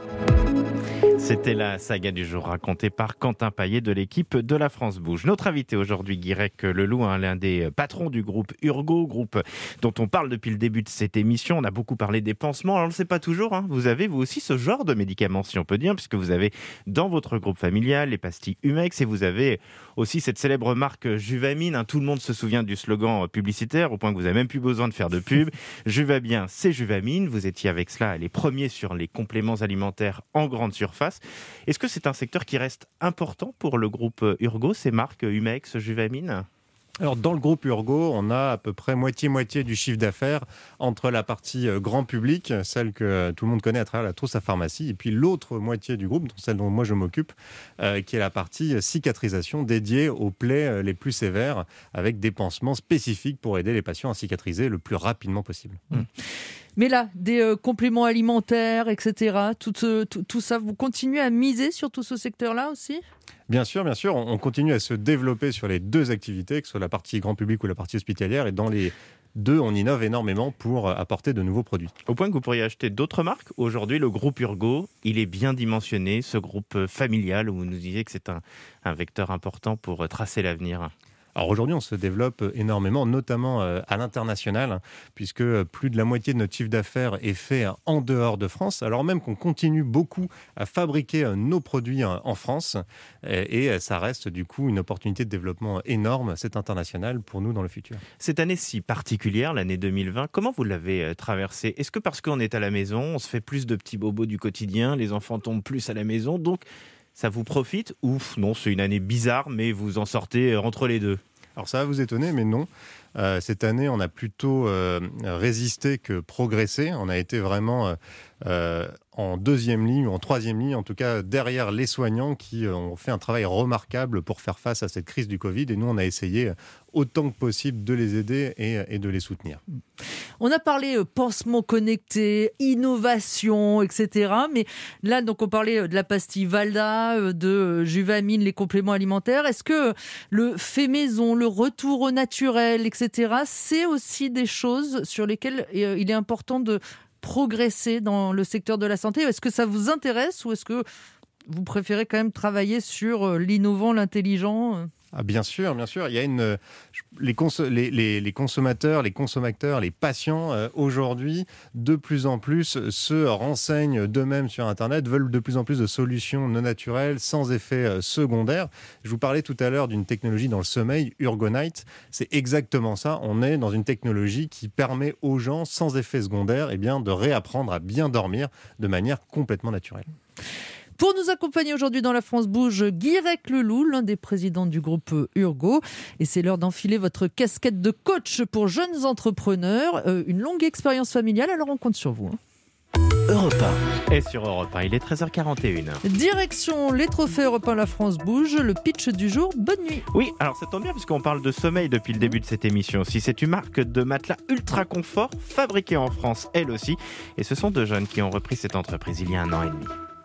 D: C'était la saga du jour racontée par Quentin Paillet de l'équipe de la France Bouge. Notre invité aujourd'hui, Guirec Leloup, hein, l'un des patrons du groupe Urgo, groupe dont on parle depuis le début de cette émission. On a beaucoup parlé des pansements. Alors, on ne le sait pas toujours, hein, vous avez vous aussi ce genre de médicaments, si on peut dire, puisque vous avez dans votre groupe familial les pastilles Humex et vous avez aussi cette célèbre marque Juvamine. Hein, tout le monde se souvient du slogan publicitaire au point que vous n'avez même plus besoin de faire de pub. Juva bien, c'est Juvamine. Vous étiez avec cela les premiers sur les compléments alimentaires en grande surface. Est-ce que c'est un secteur qui reste important pour le groupe Urgo, ces marques Humex, Juvamine ?
E: Alors, dans le groupe Urgo, on a à peu près moitié-moitié du chiffre d'affaires entre la partie grand public, celle que tout le monde connaît à travers la trousse à pharmacie, et puis l'autre moitié du groupe, celle dont moi je m'occupe, euh, qui est la partie cicatrisation dédiée aux plaies les plus sévères, avec des pansements spécifiques pour aider les patients à cicatriser le plus rapidement possible.
C: Mmh. Mais là, des euh, compléments alimentaires, et cetera, tout, euh, tout, tout ça, vous continuez à miser sur tout ce secteur-là aussi ?
E: Bien sûr, bien sûr. On continue à se développer sur les deux activités, que ce soit la partie grand public ou la partie hospitalière. Et dans les Deux, on innove énormément pour apporter de nouveaux produits.
D: Au point que vous pourriez acheter d'autres marques. Aujourd'hui, le groupe Urgo, il est bien dimensionné, ce groupe familial où vous nous disiez que c'est un, un vecteur important pour tracer l'avenir.
E: Alors aujourd'hui, on se développe énormément, notamment à l'international, puisque plus de la moitié de notre chiffre d'affaires est fait en dehors de France, alors même qu'on continue beaucoup à fabriquer nos produits en France. Et ça reste du coup une opportunité de développement énorme, cet international, pour nous dans le futur.
D: Cette année si particulière, l'année deux mille vingt, comment vous l'avez traversée ? Est-ce que parce qu'on est à la maison, on se fait plus de petits bobos du quotidien, les enfants tombent plus à la maison, donc ça vous profite ? Ou non, c'est une année bizarre, mais vous en sortez entre les deux ?
E: Alors ça va vous étonner, mais non. Euh, cette année, on a plutôt euh, résisté que progressé. On a été vraiment euh, en deuxième ligne, ou en troisième ligne, en tout cas derrière les soignants qui ont fait un travail remarquable pour faire face à cette crise du Covid. Et nous, on a essayé autant que possible de les aider et, et de les soutenir.
C: On a parlé euh, pansement connecté, innovation, et cetera. Mais là, donc, on parlait de la pastille Valda, euh, de euh, Juvamine, les compléments alimentaires. Est-ce que le fait maison, le retour au naturel, et cetera, c'est aussi des choses sur lesquelles euh, il est important de progresser dans le secteur de la santé ? Est-ce que ça vous intéresse ou est-ce que vous préférez quand même travailler sur euh, l'innovant, l'intelligent ?
E: Ah, bien sûr, bien sûr. Il y a une, les, cons, les, les, les consommateurs, les consommateurs, les patients, euh, aujourd'hui, de plus en plus se renseignent d'eux-mêmes sur Internet, veulent de plus en plus de solutions non naturelles, sans effet euh, secondaire. Je vous parlais tout à l'heure d'une technologie dans le sommeil, Urgonite. C'est exactement ça. On est dans une technologie qui permet aux gens, sans effet secondaire, eh bien, de réapprendre à bien dormir de manière complètement naturelle.
C: Pour nous accompagner aujourd'hui dans La France Bouge, Guirec Leloup, l'un des présidents du groupe Urgo. Et c'est l'heure d'enfiler votre casquette de coach pour jeunes entrepreneurs. Euh, une longue expérience familiale, alors on compte sur vous. Hein.
B: Europe un.
D: Et sur Europe un, il est treize heures quarante et une.
C: Direction les trophées Europe un La France Bouge, le pitch du jour, bonne nuit.
D: Oui, alors ça tombe bien puisqu'on parle de sommeil depuis le début de cette émission aussi. C'est une marque de matelas ultra confort, fabriquée en France elle aussi. Et ce sont deux jeunes qui ont repris cette entreprise il y a un an et demi.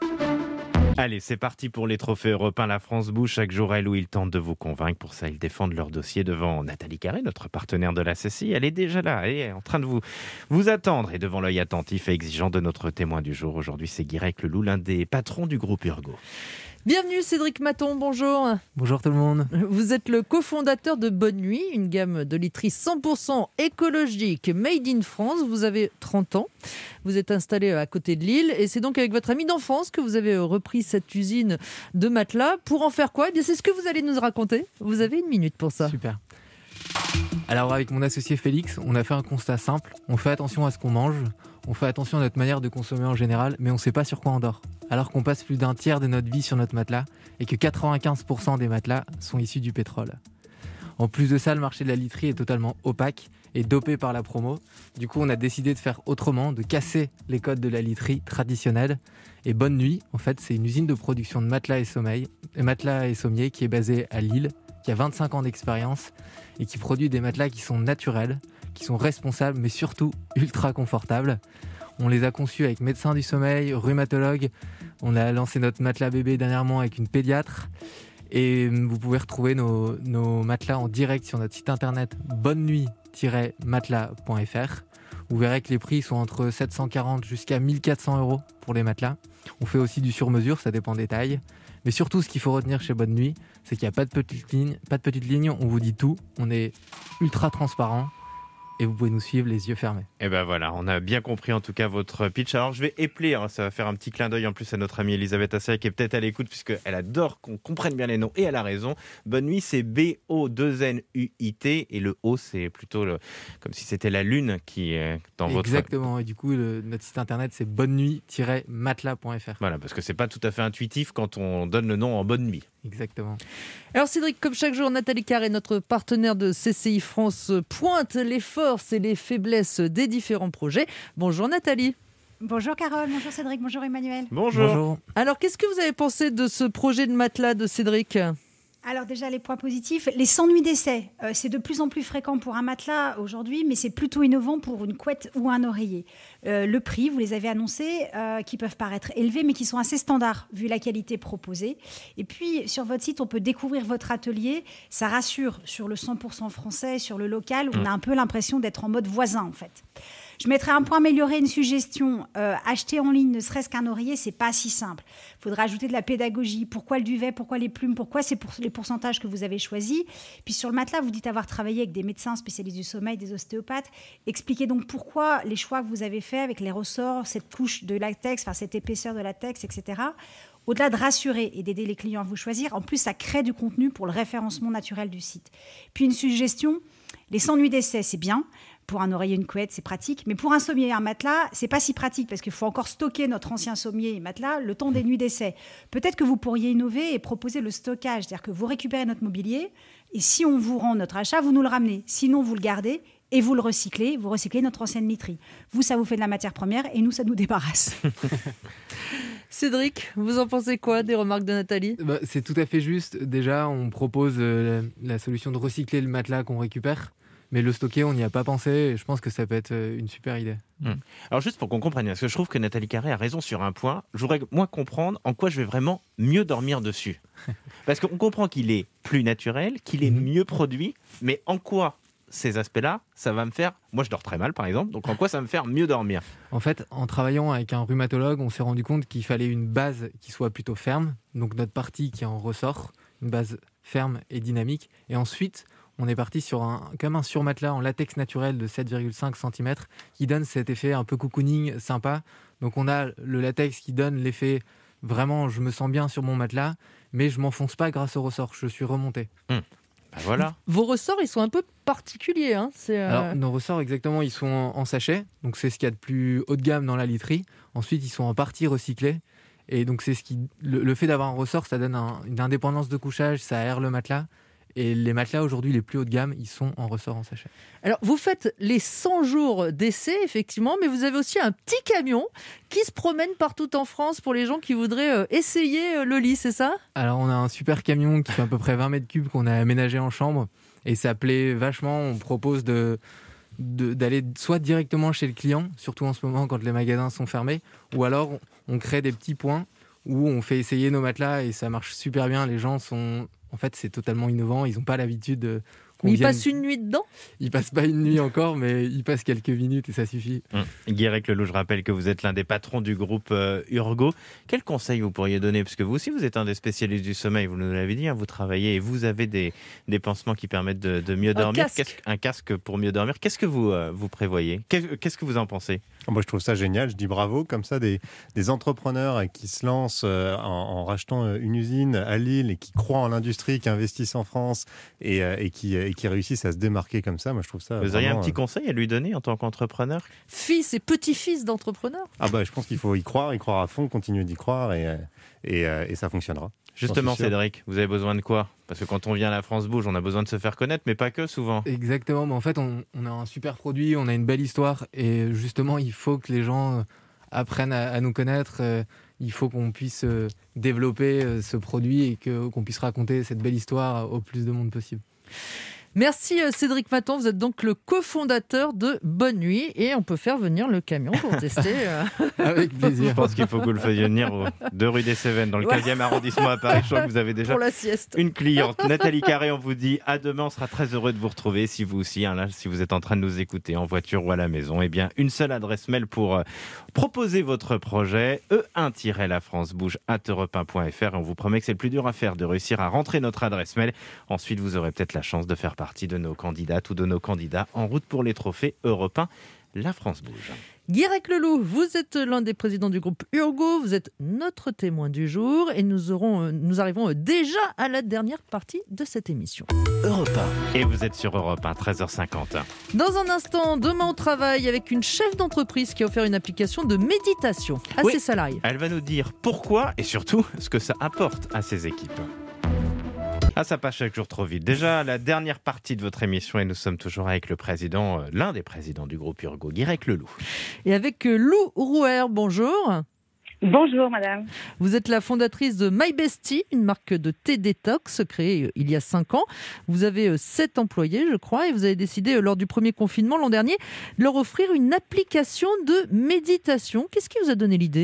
D: Allez, c'est parti pour les trophées européens. La France Bouge, chaque jour, elle ou ils tentent de vous convaincre. Pour ça, ils défendent leur dossier devant Nathalie Carré, notre partenaire de la C C I. Elle est déjà là, elle est en train de vous, vous attendre. Et devant l'œil attentif et exigeant de notre témoin du jour, aujourd'hui, c'est Guirec Leloup, l'un des patrons du groupe Urgo.
C: Bienvenue Cédric Maton, bonjour.
I: Bonjour tout le monde.
C: Vous êtes le cofondateur de Bonne Nuit, une gamme de literie cent pour cent écologique, made in France. Vous avez trente ans, vous êtes installé à côté de Lille et c'est donc avec votre ami d'enfance que vous avez repris cette usine de matelas. Pour en faire quoi ? Eh bien, c'est ce que vous allez nous raconter. Vous avez une minute pour ça.
I: Super. Alors avec mon associé Félix, on a fait un constat simple. On fait attention à ce qu'on mange, on fait attention à notre manière de consommer en général, mais on ne sait pas sur quoi on dort. Alors qu'on passe plus d'un tiers de notre vie sur notre matelas et que quatre-vingt-quinze pour cent des matelas sont issus du pétrole. En plus de ça, le marché de la literie est totalement opaque et dopé par la promo. Du coup, on a décidé de faire autrement, de casser les codes de la literie traditionnelle. Et Bonne Nuit, en fait, c'est une usine de production de matelas et sommeil, matelas et sommiers qui est basée à Lille, qui a vingt-cinq ans d'expérience et qui produit des matelas qui sont naturels, qui sont responsables, mais surtout ultra confortables. On les a conçus avec médecin du sommeil, rhumatologue. On a lancé notre matelas bébé dernièrement avec une pédiatre. Et vous pouvez retrouver nos, nos matelas en direct sur notre site internet bonne nuit tiret matelas point f r. Vous verrez que les prix sont entre sept cent quarante jusqu'à mille quatre cents euros pour les matelas. On fait aussi du sur-mesure, ça dépend des tailles. Mais surtout, ce qu'il faut retenir chez Bonne Nuit, c'est qu'il n'y a pas de petites lignes, pas de petites lignes, on vous dit tout. On est ultra transparent. Et vous pouvez nous suivre les yeux fermés.
D: Et ben voilà, on a bien compris en tout cas votre pitch. Alors je vais épeler, hein, ça va faire un petit clin d'œil en plus à notre amie Elisabeth Assay qui est peut-être à l'écoute puisqu'elle adore qu'on comprenne bien les noms et elle a raison. Bonne Nuit, c'est B O deux N U I T et le O c'est plutôt le, comme si c'était la lune qui est dans votre...
I: Exactement, et du coup le, notre site internet c'est bonne nuit tiret matelas point f r.
D: Voilà, parce que c'est pas tout à fait intuitif quand on donne le nom en Bonne Nuit.
I: Exactement.
C: Alors Cédric, comme chaque jour, Nathalie Carré, notre partenaire de C C I France, pointe les forces et les faiblesses des différents projets. Bonjour Nathalie.
J: Bonjour Carole, bonjour Cédric, bonjour Emmanuel.
D: Bonjour.
I: Bonjour.
C: Alors qu'est-ce que vous avez pensé de ce projet de matelas de Cédric ?
J: Alors déjà, les points positifs, les cent nuits d'essai, euh, c'est de plus en plus fréquent pour un matelas aujourd'hui, mais c'est plutôt innovant pour une couette ou un oreiller. Euh, le prix, vous les avez annoncés, euh, qui peuvent paraître élevés, mais qui sont assez standards, vu la qualité proposée. Et puis, sur votre site, on peut découvrir votre atelier. Ça rassure sur le cent pour cent français, sur le local. On a un peu l'impression d'être en mode voisin, en fait. Je mettrais un point amélioré, une suggestion. Euh, acheter en ligne, ne serait-ce qu'un oreiller, c'est pas si simple. Il faudra ajouter de la pédagogie. Pourquoi le duvet? Pourquoi les plumes? Pourquoi c'est pour les pourcentages que vous avez choisis? Puis sur le matelas, vous dites avoir travaillé avec des médecins spécialistes du sommeil, des ostéopathes. Expliquez donc pourquoi les choix que vous avez faits avec les ressorts, cette couche de latex, enfin cette épaisseur de latex, et cetera. Au-delà de rassurer et d'aider les clients à vous choisir, en plus, ça crée du contenu pour le référencement naturel du site. Puis une suggestion, les cent nuits d'essai, c'est bien. Pour un oreiller, une couette, c'est pratique. Mais pour un sommier et un matelas, c'est pas si pratique parce qu'il faut encore stocker notre ancien sommier et matelas le temps des nuits d'essai. Peut-être que vous pourriez innover et proposer le stockage. C'est-à-dire que vous récupérez notre mobilier et si on vous rend notre achat, vous nous le ramenez. Sinon, vous le gardez et vous le recyclez. Vous recyclez notre ancienne literie. Vous, ça vous fait de la matière première et nous, ça nous débarrasse.
C: Cédric, vous en pensez quoi des remarques de Nathalie?
I: Bah, c'est tout à fait juste. Déjà, on propose euh, la, la solution de recycler le matelas qu'on récupère. Mais le stocker, on n'y a pas pensé et je pense que ça peut être une super idée.
D: Mmh. Alors juste pour qu'on comprenne, parce que je trouve que Nathalie Carré a raison sur un point, je voudrais moi comprendre en quoi je vais vraiment mieux dormir dessus. Parce qu'on comprend qu'il est plus naturel, qu'il est mieux produit, mais en quoi ces aspects-là, ça va me faire... Moi, je dors très mal, par exemple, donc en quoi ça va me faire mieux dormir?
I: En fait, en travaillant avec un rhumatologue, on s'est rendu compte qu'il fallait une base qui soit plutôt ferme, donc notre partie qui en ressort, une base ferme et dynamique, et ensuite... On est parti sur un, comme un surmatelas en latex naturel de sept virgule cinq centimètres qui donne cet effet un peu cocooning sympa. Donc on a le latex qui donne l'effet vraiment je me sens bien sur mon matelas, mais je m'enfonce pas grâce au ressort, je suis remonté.
D: Mmh. Ben voilà.
C: Vos ressorts, ils sont un peu particuliers. Hein, c'est euh...
I: Alors nos ressorts, exactement, ils sont en, en sachet. Donc c'est ce qu'il y a de plus haut de gamme dans la literie. Ensuite, ils sont en partie recyclés. Et donc c'est ce qui, le, le fait d'avoir un ressort, ça donne un, une indépendance de couchage, ça aère le matelas. Et les matelas, aujourd'hui, les plus haut de gamme, ils sont en ressort en sachet.
C: Alors, vous faites les cent jours d'essai, effectivement, mais vous avez aussi un petit camion qui se promène partout en France pour les gens qui voudraient euh, essayer euh, le lit, c'est ça?
I: Alors, on a un super camion qui fait à peu près vingt mètres cubes qu'on a aménagé en chambre. Et ça plaît vachement. On propose de, de, d'aller soit directement chez le client, surtout en ce moment quand les magasins sont fermés, ou alors on crée des petits points où on fait essayer nos matelas et ça marche super bien. Les gens sont... En fait, c'est totalement innovant. Ils n'ont pas l'habitude de...
C: Mais ils
I: vienne...
C: passent une nuit dedans?
I: Ils passent pas une nuit encore, mais ils passent quelques minutes et ça suffit.
D: Mmh. Guirec Leloup, je rappelle que vous êtes l'un des patrons du groupe euh, Urgo. Quel conseil vous pourriez donner? Parce que vous aussi, vous êtes un des spécialistes du sommeil, vous nous l'avez dit, hein, vous travaillez et vous avez des, des pansements qui permettent de, de mieux dormir.
C: Un casque.
D: Qu'est-ce, un casque pour mieux dormir. Qu'est-ce que vous, euh, vous prévoyez? Qu'est-ce, qu'est-ce que vous en pensez?
E: Moi, je trouve ça génial. Je dis bravo. Comme ça, des, des entrepreneurs qui se lancent euh, en, en rachetant une usine à Lille et qui croient en l'industrie, qui investissent en France et, euh, et, qui, et qui réussissent à se démarquer comme ça. Moi, je trouve ça.
D: Vous
E: vraiment,
D: auriez un petit
E: euh...
D: conseil à lui donner en tant qu'entrepreneur?
C: Fils et petits-fils d'entrepreneurs?
E: Ah bah, je pense qu'il faut y croire, y croire à fond, continuer d'y croire et, et, et ça fonctionnera.
D: Justement, Cédric, vous avez besoin de quoi? Parce que quand on vient à la France Bouge, on a besoin de se faire connaître, mais pas que souvent.
I: Exactement, mais en fait, on, on a un super produit, on a une belle histoire, et justement, il faut que les gens apprennent à, à nous connaître. Il faut qu'on puisse développer ce produit et que, qu'on puisse raconter cette belle histoire au plus de monde possible.
C: Merci Cédric Maton, vous êtes donc le cofondateur de Bonne Nuit et on peut faire venir le camion pour tester.
I: Avec plaisir.
D: Je pense qu'il faut que vous le fassiez venir au deux rue des Cévennes, dans le quinzième arrondissement à Paris. Je crois que vous avez déjà
C: pour la sieste.
D: Une cliente. Nathalie Carré, on vous dit à demain, on sera très heureux de vous retrouver. Si vous aussi, hein, là, si vous êtes en train de nous écouter en voiture ou à la maison, eh bien, une seule adresse mail pour euh, proposer votre projet, e un tiret la france bouge arobase europe un point f r et on vous promet que c'est le plus dur à faire, de réussir à rentrer notre adresse mail. Ensuite, vous aurez peut-être la chance de faire partie de nos candidates ou de nos candidats en route pour les trophées européens. La France bouge.
C: Guirec Leloup, vous êtes l'un des présidents du groupe Urgo, vous êtes notre témoin du jour et nous, aurons, nous arrivons déjà à la dernière partie de cette émission.
B: Europe un.
D: Et vous êtes sur Europe un, treize heures cinquante.
C: Dans un instant, demain on travaille avec une chef d'entreprise qui a offert une application de méditation à
D: oui,
C: ses salariés.
D: Elle va nous dire pourquoi et surtout ce que ça apporte à ses équipes. Ah, ça passe chaque jour trop vite. Déjà, la dernière partie de votre émission et nous sommes toujours avec le président, euh, l'un des présidents du groupe Urgo, Guirec Leloup.
C: Et avec euh, Lou Rouher, bonjour.
K: Bonjour madame.
C: Vous êtes la fondatrice de My Bestie, une marque de thé détox créée il y a cinq ans. Vous avez sept employés, je crois, et vous avez décidé lors du premier confinement l'an dernier de leur offrir une application de méditation. Qu'est-ce qui vous a donné l'idée ?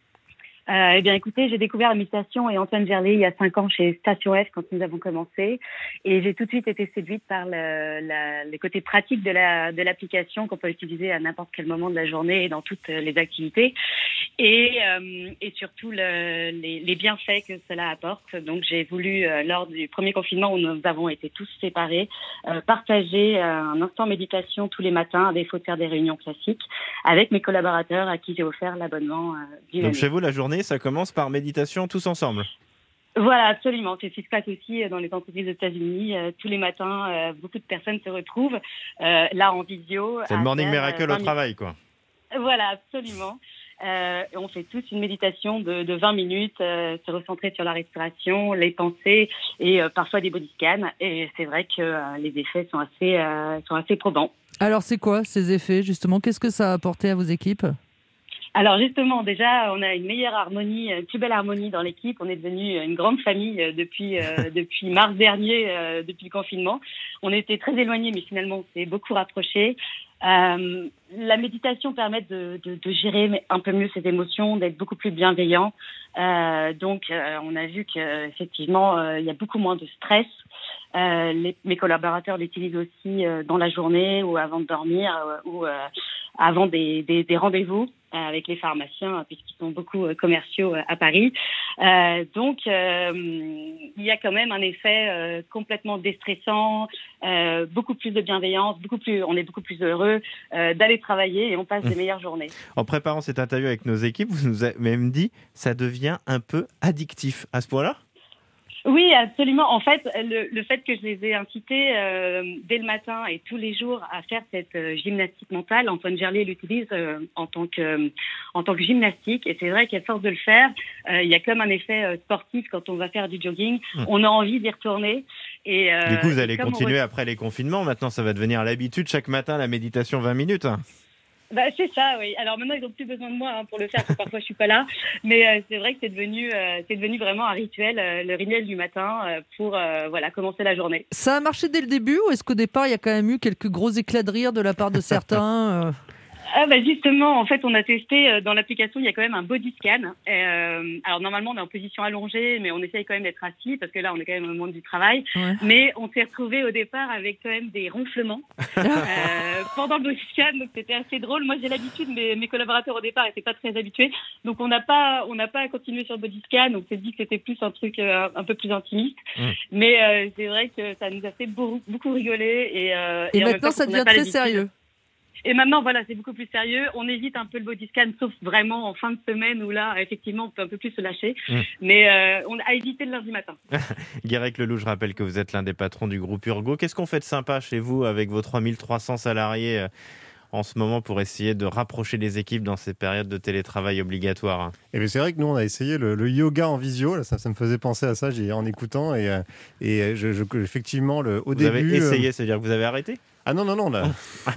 K: Euh, eh bien, écoutez, j'ai découvert la méditation et Antoine Gerlet il y a cinq ans chez Station F quand nous avons commencé, et j'ai tout de suite été séduite par le, la, les côtés pratiques de la de l'application qu'on peut utiliser à n'importe quel moment de la journée et dans toutes les activités, et euh, et surtout le, les, les bienfaits que cela apporte. Donc, j'ai voulu euh, lors du premier confinement où nous avons été tous séparés, euh, partager euh, un instant méditation tous les matins à défaut de faire des réunions classiques avec mes collaborateurs à qui j'ai offert l'abonnement euh, d'une
D: Donc
K: année.
D: chez vous, la journée, ça commence par méditation tous ensemble.
K: Voilà, absolument. C'est ce qui se passe aussi dans les entreprises aux États-Unis. Euh, tous les matins, euh, beaucoup de personnes se retrouvent euh, là en visio.
D: C'est le morning miracle au travail, quoi.
K: Voilà, absolument. Euh, on fait tous une méditation de, de vingt minutes, euh, se recentrer sur la respiration, les pensées et euh, parfois des body scans. Et c'est vrai que euh, les effets sont assez, euh, sont assez probants.
C: Alors, c'est quoi ces effets, justement ? Qu'est-ce que ça a apporté à vos équipes ?
K: Alors justement, déjà, on a une meilleure harmonie, une plus belle harmonie dans l'équipe. On est devenu une grande famille depuis euh, depuis mars dernier, euh, depuis le confinement. On était très éloignés, mais finalement, on s'est beaucoup rapprochés. Euh, la méditation permet de, de, de gérer un peu mieux ses émotions, d'être beaucoup plus bienveillant. Euh, donc, euh, on a vu qu'effectivement, euh, il y a beaucoup moins de stress. Euh, les, mes collaborateurs l'utilisent aussi euh, dans la journée ou avant de dormir euh, ou euh, avant des, des, des rendez-vous euh, avec les pharmaciens, puisqu'ils sont beaucoup euh, commerciaux euh, à Paris. Euh, donc, euh, il y a quand même un effet euh, complètement déstressant, euh, beaucoup plus de bienveillance, beaucoup plus, on est beaucoup plus heureux euh, d'aller travailler et on passe des meilleures journées.
D: En préparant cette interview avec nos équipes, vous nous avez même dit ça devient un peu addictif à ce point-là ?
K: Oui, absolument. En fait, le, le fait que je les ai incités euh, dès le matin et tous les jours à faire cette euh, gymnastique mentale, Antoine Gerlet l'utilise euh, en tant que euh, en tant que gymnastique. Et c'est vrai qu'à force de le faire, euh, il y a comme un effet euh, sportif quand on va faire du jogging. Mmh. On a envie d'y retourner. Et, euh,
D: du coup, vous allez continuer
K: re...
D: après les confinements. Maintenant, ça va devenir l'habitude chaque matin, la méditation vingt minutes.
K: Bah, c'est ça, oui. Alors maintenant, ils n'ont plus besoin de moi hein, pour le faire, parce que parfois je suis pas là. Mais euh, c'est vrai que c'est devenu, euh, c'est devenu vraiment un rituel, euh, le rituel du matin, euh, pour euh, voilà, commencer la journée.
C: Ça a marché dès le début ou est-ce qu'au départ, il y a quand même eu quelques gros éclats de rire de la part de certains euh...
K: Ah bah justement, en fait, on a testé euh, dans l'application, il y a quand même un body scan. Euh, alors normalement, on est en position allongée, mais on essaye quand même d'être assis parce que là, on est quand même au monde du travail. Ouais. Mais on s'est retrouvé au départ avec quand même des ronflements euh, pendant le body scan, donc c'était assez drôle. Moi, j'ai l'habitude, mais mes collaborateurs au départ n'étaient pas très habitués, donc on n'a pas, on n'a pas continué sur le body scan. On s'est dit que c'était plus un truc euh, un peu plus intimiste. Mmh. Mais euh, c'est vrai que ça nous a fait beaucoup, beaucoup rigoler et, euh,
C: et, et maintenant, temps, ça devient très sérieux.
K: Et maintenant, voilà, c'est beaucoup plus sérieux. On évite un peu le body scan, sauf vraiment en fin de semaine où là, effectivement, on peut un peu plus se lâcher. Mmh. Mais euh, on a évité le lundi matin.
D: Guérec Leloup, je rappelle que vous êtes l'un des patrons du groupe Urgo. Qu'est-ce qu'on fait de sympa chez vous avec vos trois mille trois cents salariés euh, en ce moment pour essayer de rapprocher les équipes dans ces périodes de télétravail obligatoire?
E: Et bien c'est vrai que nous, on a essayé le, le yoga en visio. Là, ça, ça me faisait penser à ça j'ai, en écoutant. Et, et je, je, effectivement, le, au
D: vous
E: début...
D: Vous avez essayé, euh... c'est-à-dire que vous avez arrêté?
E: Ah non, non, non. Là.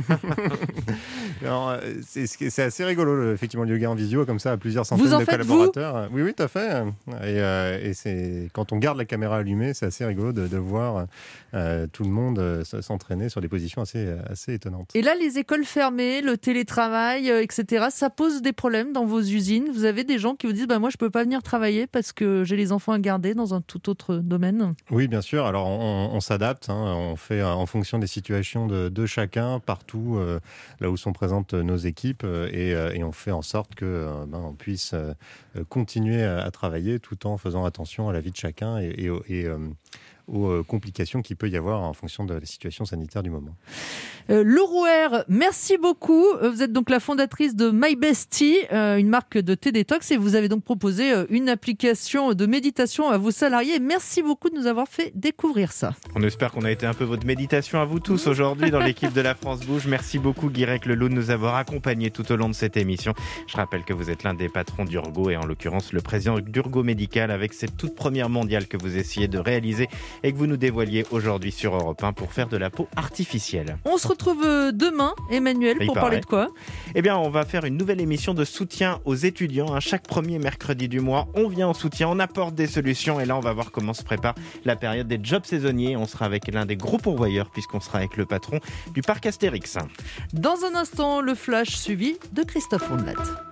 E: Alors, c'est, c'est assez rigolo, effectivement, le yoga en visio, comme ça, à plusieurs centaines de collaborateurs.
C: Vous
E: oui, oui, tout à fait. Et, euh, et c'est, quand on garde la caméra allumée, c'est assez rigolo de, de voir euh, tout le monde euh, s'entraîner sur des positions assez, assez étonnantes.
C: Et là, les écoles fermées, le télétravail, euh, et cetera, ça pose des problèmes dans vos usines. Vous avez des gens qui vous disent bah, « moi, je ne peux pas venir travailler parce que j'ai les enfants à garder dans un tout autre domaine ».
E: Oui, bien sûr. Alors, on, on s'adapte. Hein. On fait en fonction des situations de de chacun partout euh, là où sont présentes nos équipes euh, et, euh, et on fait en sorte que euh, ben, on puisse euh, continuer à, à travailler tout en faisant attention à la vie de chacun et, et, et euh, aux complications qu'il peut y avoir en fonction de la situation sanitaire du moment.
C: Euh, Laure Rouher, merci beaucoup. Vous êtes donc la fondatrice de My Bestie, euh, une marque de thé détox, et vous avez donc proposé euh, une application de méditation à vos salariés. Merci beaucoup de nous avoir fait découvrir ça.
D: On espère qu'on a été un peu votre méditation à vous tous aujourd'hui dans l'équipe de La France Bouge. Merci beaucoup Guérec Leloup de nous avoir accompagnés tout au long de cette émission. Je rappelle que vous êtes l'un des patrons d'Urgo et en l'occurrence le président d'Urgo Médical avec cette toute première mondiale que vous essayez de réaliser et que vous nous dévoiliez aujourd'hui sur Europe un pour faire de la peau artificielle.
C: On se retrouve demain, Emmanuel,
D: Il
C: pour
D: paraît.
C: parler de quoi ?
D: Eh bien, on va faire une nouvelle émission de soutien aux étudiants. Hein. Chaque premier mercredi du mois, on vient en soutien, on apporte des solutions et là, on va voir comment se prépare la période des jobs saisonniers. On sera avec l'un des gros pourvoyeurs puisqu'on sera avec le patron du parc Astérix.
C: Dans un instant, le flash suivi de Christophe Rondelat.